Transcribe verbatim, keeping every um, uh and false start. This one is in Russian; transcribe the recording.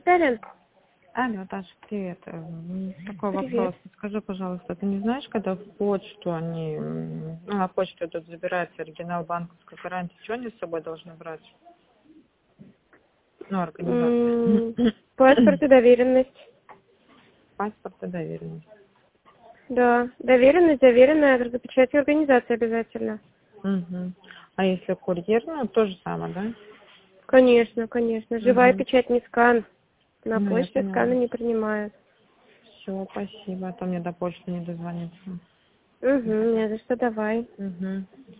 Алло. Алло, Даша, привет. М, Такой Привет. вопрос. Скажи, пожалуйста, ты не знаешь, когда в почту они, м, ну, на почту тут забирается оригинал банковской гарантии, что они с собой должны брать? Ну, организация. М, Паспорт и доверенность. Паспорт и доверенность. Да, доверенность, заверенная адрес печати организации обязательно. Мгм. А если курьер, ну, то же самое, да? Конечно, конечно. Живая Угу. печать, не скан. На Ну, я почте сканы поняла. не принимают. Все, спасибо, а то мне до почты не дозвониться. Угу, не за что, давай. Угу.